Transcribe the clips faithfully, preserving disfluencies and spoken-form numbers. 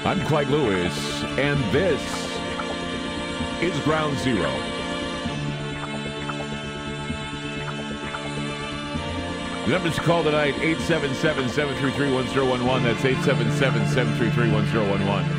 I'm Clyde Lewis, and this is Ground Zero. The number to call tonight, eight seven seven, seven three three, one zero one one. That's eight seven seven, seven three three, one zero one one.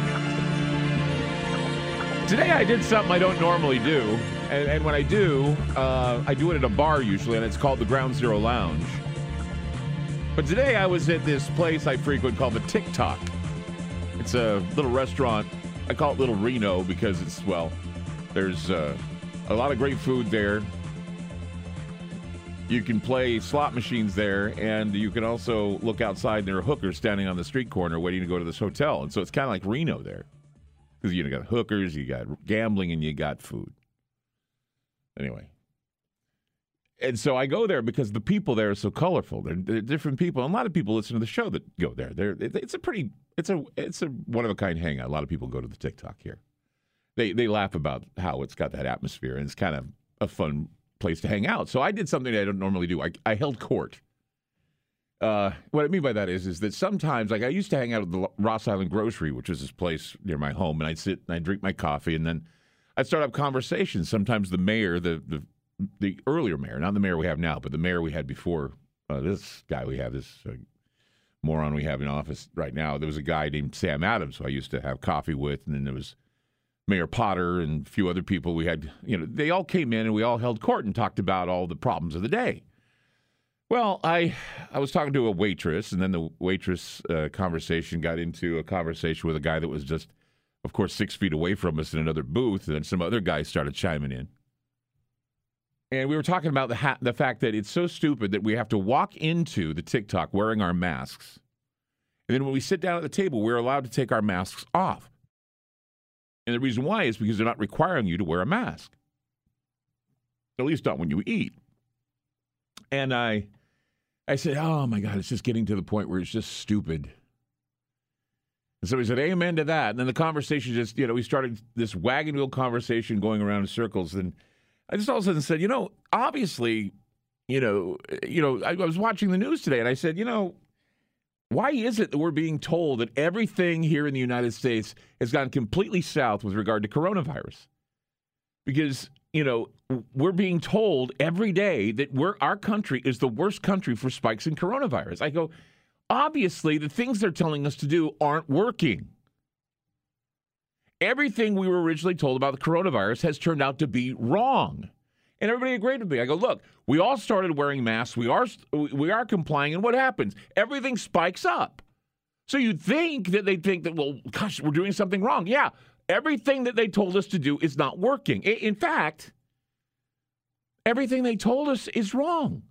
Today I did something I don't normally do, and, and when I do, uh, I do it at a bar usually, and it's called the Ground Zero Lounge. But today I was at this place I frequent called the TikTok. It's a little restaurant. I call it Little Reno because it's, well, there's uh, a lot of great food there. You can play slot machines there, and you can also look outside. There are hookers standing on the street corner waiting to go to this hotel. And so it's kind of like Reno there. Because you got hookers, you got gambling, and you got food. Anyway. And so I go there because the people there are so colorful. They're, they're different people. And a lot of people listen to the show that go there. They're, it's a pretty, it's a it's a one-of-a-kind hangout. A lot of people go to the TikTok here. They they laugh about how it's got that atmosphere, and it's kind of a fun place to hang out. So I did something I don't normally do. I, I held court. Uh, what I mean by that is, is that sometimes, like I used to hang out at the Ross Island Grocery, which was this place near my home, and I'd sit and I'd drink my coffee, and then I'd start up conversations. Sometimes the mayor, the the the earlier mayor, not the mayor we have now, but the mayor we had before uh, this guy we have, this uh, moron we have in office right now, there was a guy named Sam Adams who I used to have coffee with, and then there was Mayor Potter and a few other people we had, you know, they all came in and we all held court and talked about all the problems of the day. Well, I I was talking to a waitress, and then the waitress uh, conversation got into a conversation with a guy that was just, of course, six feet away from us in another booth, and then some other guys started chiming in. And we were talking about the ha- the fact that it's so stupid that we have to walk into the TikTok wearing our masks. And then when we sit down at the table, we're allowed to take our masks off. And the reason why is because they're not requiring you to wear a mask. At least not when you eat. And I I said, oh, my God, it's just getting to the point where it's just stupid. And so he said, amen to that. And then the conversation just, you know, we started this wagon wheel conversation going around in circles. And I just all of a sudden said, you know, obviously, you know, you know, I, I was watching the news today, and I said, you know, why is it that we're being told that everything here in the United States has gone completely south with regard to coronavirus? Because, you know, we're being told every day that we're our country is the worst country for spikes in coronavirus. I go, obviously, the things they're telling us to do aren't working. Everything we were originally told about the coronavirus has turned out to be wrong. And everybody agreed with me. I go, look, we all started wearing masks. We are we are complying. And what happens? Everything spikes up. So you'd think that they'd think that, well, gosh, we're doing something wrong. Yeah, everything that they told us to do is not working. In fact, everything they told us is wrong.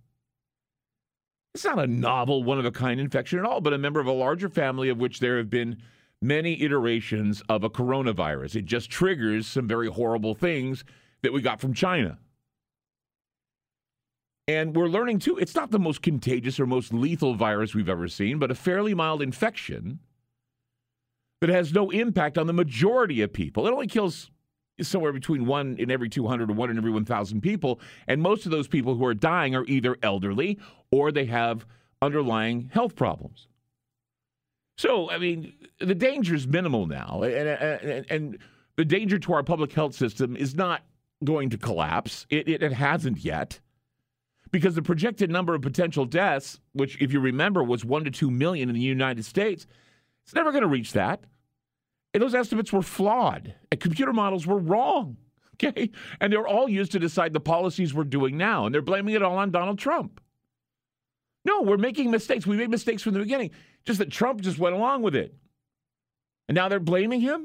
It's not a novel, one-of-a-kind infection at all, but a member of a larger family of which there have been many iterations of a coronavirus. It just triggers some very horrible things that we got from China. And we're learning, too, it's not the most contagious or most lethal virus we've ever seen, but a fairly mild infection that has no impact on the majority of people. It only kills somewhere between one in every two hundred or one in every one thousand people, and most of those people who are dying are either elderly or they have underlying health problems. So, I mean, the danger is minimal now, and, and, and the danger to our public health system is not going to collapse. It, it, it hasn't yet, because the projected number of potential deaths, which, if you remember, was one to two million in the United States, it's never going to reach that. And those estimates were flawed. And computer models were wrong, okay? And they're all used to decide the policies we're doing now, and they're blaming it all on Donald Trump. No, we're making mistakes. We made mistakes from the beginning. Just that Trump just went along with it. And now they're blaming him?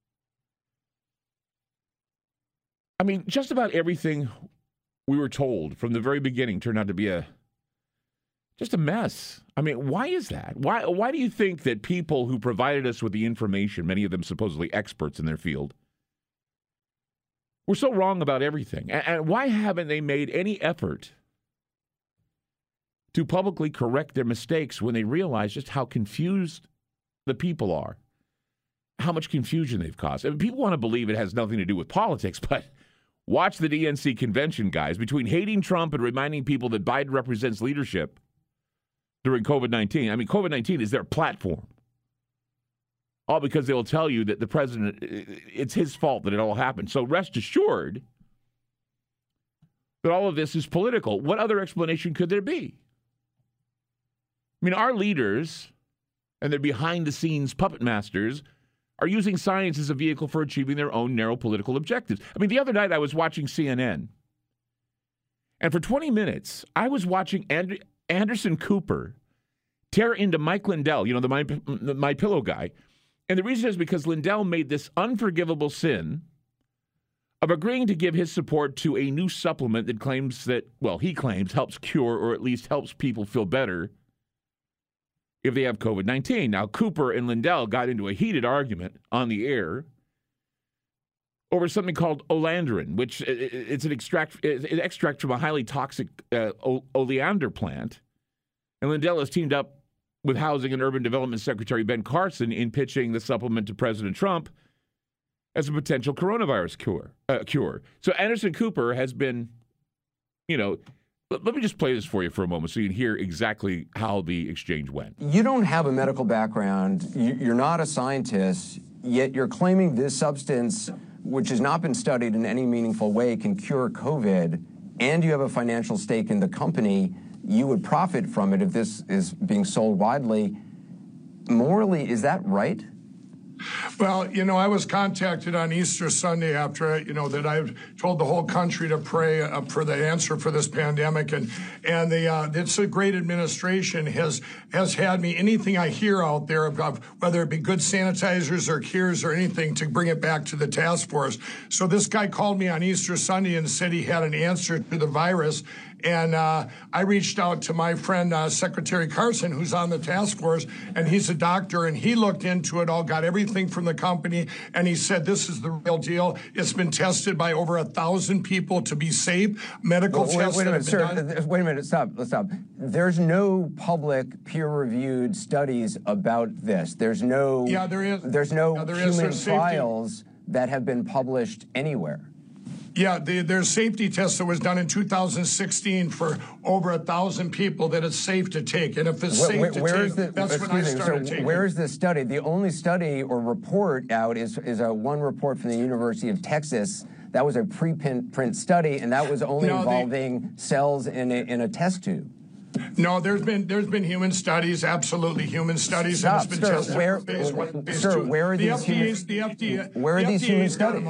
I mean, just about everything we were told from the very beginning turned out to be a just a mess. I mean, why is that? Why why do you think that people who provided us with the information, many of them supposedly experts in their field, were so wrong about everything? And, and why haven't they made any effort to publicly correct their mistakes when they realize just how confused the people are, how much confusion they've caused? I mean, people want to believe it has nothing to do with politics, but watch the D N C convention, guys. Between hating Trump and reminding people that Biden represents leadership during COVID nineteen, I mean, COVID nineteen is their platform. all because they will tell you that the president, it's his fault that it all happened. So rest assured that all of this is political. What other explanation could there be? I mean, our leaders and their behind-the-scenes puppet masters are using science as a vehicle for achieving their own narrow political objectives. I mean, the other night I was watching C N N, and for twenty minutes, I was watching And- Anderson Cooper tear into Mike Lindell, you know, the My, the My Pillow guy. And the reason is because Lindell made this unforgivable sin of agreeing to give his support to a new supplement that claims that, well, he claims helps cure or at least helps people feel better if they have COVID nineteen. Now, Cooper and Lindell got into a heated argument on the air over something called Olandrin, which it's an extract, it extract from a highly toxic uh, oleander plant. And Lindell has teamed up with Housing and Urban Development Secretary Ben Carson in pitching the supplement to President Trump as a potential coronavirus cure. Uh, cure. So Anderson Cooper has been, you know, let, let me just play this for you for a moment so you can hear exactly how the exchange went. You don't have a medical background. You, you're not a scientist, yet you're claiming this substance, which has not been studied in any meaningful way, can cure COVID, and you have a financial stake in the company. You would profit from it if this is being sold widely. Morally, is that right? Well, you know, I was contacted on Easter Sunday after, you know, that I've told the whole country to pray uh, for the answer for this pandemic. And and the uh, it's a great administration has has had me, anything I hear out there about whether it be good sanitizers or cures or anything, to bring it back to the task force. So this guy called me on Easter Sunday and said he had an answer to the virus. And uh, I reached out to my friend, uh, Secretary Carson, who's on the task force, and he's a doctor, and he looked into it all, got everything from the company, and he said, this is the real deal. It's been tested by over a thousand people to be safe. Medical well, tests wait, wait a minute, sir. done. Wait a minute. Stop. Let's stop. There's no public peer-reviewed studies about this. There's no. Yeah, there is. There's no yeah, there human is. trials that have been published anywhere. Yeah, the, there's safety tests that was done in two thousand sixteen for over a thousand people that it's safe to take. And if it's where, safe where, to where take, the, that's when I started so taking. Where is this study? The only study or report out is, is a one report from the University of Texas. That was a preprint study, and that was only no, involving they, cells in a, in a test tube. No, there's been there's been human studies, absolutely human studies, Stop, and it's been sir, tested where, for phase one, phase sir, two. where are the these F D A's, human, the F D A, where are the these human studies?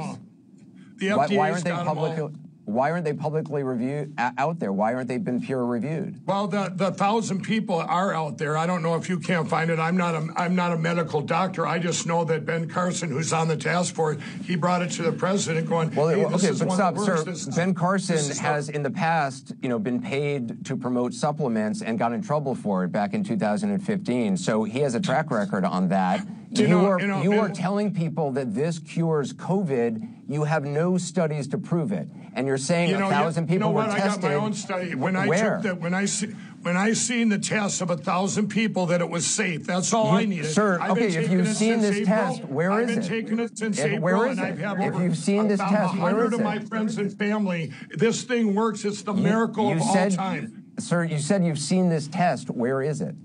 The why, F D A's why aren't they got them all. publicly? Why aren't they publicly reviewed out there? Why aren't they been peer reviewed? Well, the the thousand people are out there. I don't know if you can't find it. I'm not a I'm not a medical doctor. I just know that Ben Carson, who's on the task force, he brought it to the president, going, well, hey, okay, this is but one stop, that sir. works. This, Ben Carson has, not... in the past, you know, been paid to promote supplements and got in trouble for it back in two thousand fifteen. So he has a track record on that. You, you know, are you, know, you and, are telling people that this cures COVID. You have no studies to prove it, and you're saying you know, a thousand you, people you know were what? tested. I got my own study. When I Where? took that, when I see, when I seen the tests of a thousand people that it was safe. That's all you, I needed. Sir, I've okay, if you've seen this April. test, where I've is been it? taking it since if, April, where is and it? I've had If over you've seen this about test, where hundred is of it? my friends and family. This thing works. It's the you, miracle you of said, all time. Sir, you said you've seen this test. Where is it?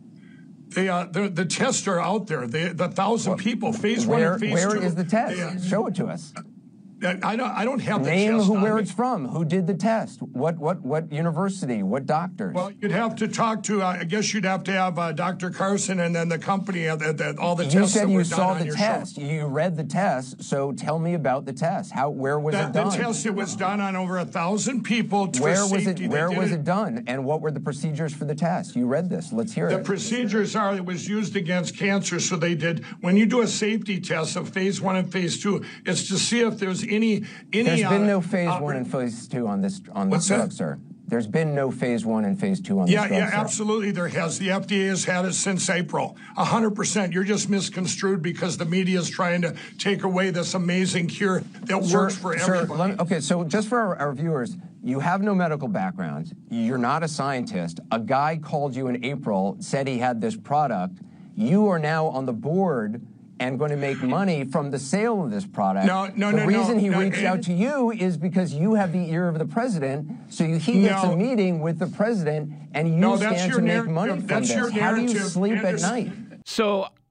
The, uh, the the tests are out there. The the thousand well, people, phase where, one and phase where two. Where is the test? They, uh, Show it to us. I don't. I don't have the Name test who, on where me. it's from. Who did the test? What what what university? What doctors? Well, you'd have to talk to. Uh, I guess you'd have to have uh, Doctor Carson and then the company. Uh, that, that, all the you tests. said that you were saw done the on test. Your show. You read the test. So tell me about the test. How? Where was the, it done? The test. It was done on over a thousand people. For where was safety. it? Where was it, it done? And what were the procedures for the test? You read this. Let's hear the it. The procedures are it was used against cancer. So they did when you do a safety test of phase one and phase two, it's to see if there's any any. There's uh, been no phase uh, one and phase two on this on this What's drug, that? sir. There's been no phase one and phase two on yeah, this drug, Yeah, sir. absolutely there has. The F D A has had it since April. A hundred percent. You're just misconstrued because the media is trying to take away this amazing cure that sir, works for sir, everybody. Let me, okay, so just for our, our viewers, you have no medical background. You're not a scientist. A guy called you in April, said he had this product. You are now on the board and going to make money from the sale of this product. No, no, the no, reason no, he no, reached it, out to you is because you have the ear of the president, so you, he gets no, a meeting with the president, and you no, that's stand your to make money from that's this. Your How do you narrative, sleep Anderson. at night? So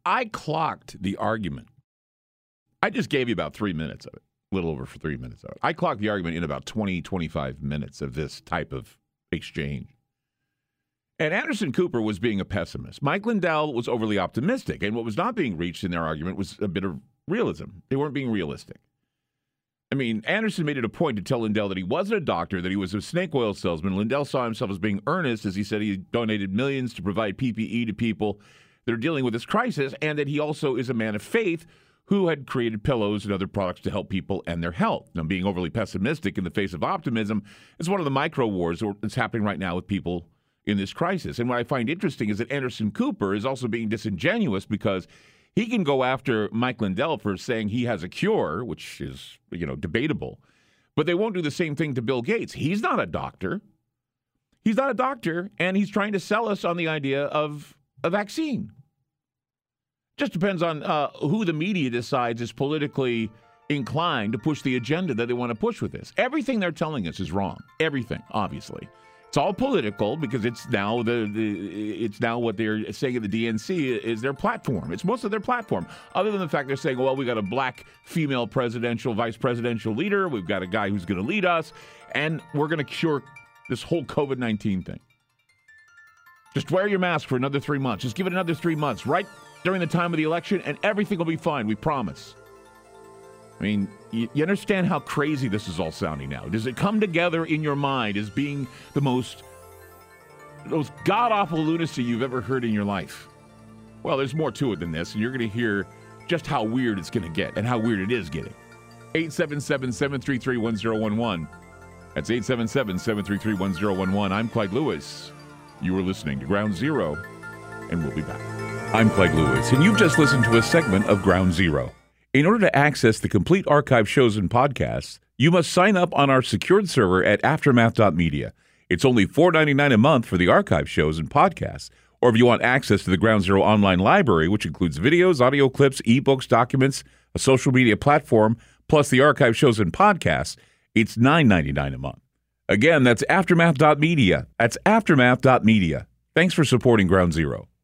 I clocked the argument. I just gave you about three minutes of it, a little over for three minutes of it. I clocked the argument in about twenty, twenty-five minutes of this type of exchange. And Anderson Cooper was being a pessimist. Mike Lindell was overly optimistic. And what was not being reached in their argument was a bit of realism. They weren't being realistic. I mean, Anderson made it a point to tell Lindell that he wasn't a doctor, that he was a snake oil salesman. Lindell saw himself as being earnest, as he said he donated millions to provide P P E to people that are dealing with this crisis, and that he also is a man of faith who had created pillows and other products to help people and their health. Now, being overly pessimistic in the face of optimism is one of the micro wars that's happening right now with people in this crisis. And what I find interesting is that Anderson Cooper is also being disingenuous because he can go after Mike Lindell for saying he has a cure, which is, you know, debatable, but they won't do the same thing to Bill Gates. He's not a doctor. He's not a doctor, and he's trying to sell us on the idea of a vaccine. Just depends on uh, who the media decides is politically inclined to push the agenda that they want to push with this. Everything they're telling us is wrong. Everything, obviously. It's all political because it's now the, the it's now what they're saying at the D N C is their platform. It's most of their platform. Other than the fact they're saying, well, we got a black female presidential, vice presidential leader. We've got a guy who's going to lead us, and we're going to cure this whole covid nineteen thing. Just wear your mask for another three months. Just give it another three months, right during the time of the election, and everything will be fine. We promise. I mean, you, you understand how crazy this is all sounding now. Does it come together in your mind as being the most, most god-awful lunacy you've ever heard in your life? Well, there's more to it than this, and you're going to hear just how weird it's going to get and how weird it is getting. eight seven seven, seven three three, one zero one one. That's eight seven seven, seven three three, one zero one one. I'm Clyde Lewis. You are listening to Ground Zero, and we'll be back. I'm Clyde Lewis, and you've just listened to a segment of Ground Zero. In order to access the complete archive shows and podcasts, you must sign up on our secured server at aftermath dot media. It's only four dollars and ninety-nine cents a month for the archive shows and podcasts. Or if you want access to the Ground Zero online library, which includes videos, audio clips, ebooks, documents, a social media platform, plus the archive shows and podcasts, it's nine dollars and ninety-nine cents a month. Again, that's aftermath dot media. That's aftermath dot media. Thanks for supporting Ground Zero.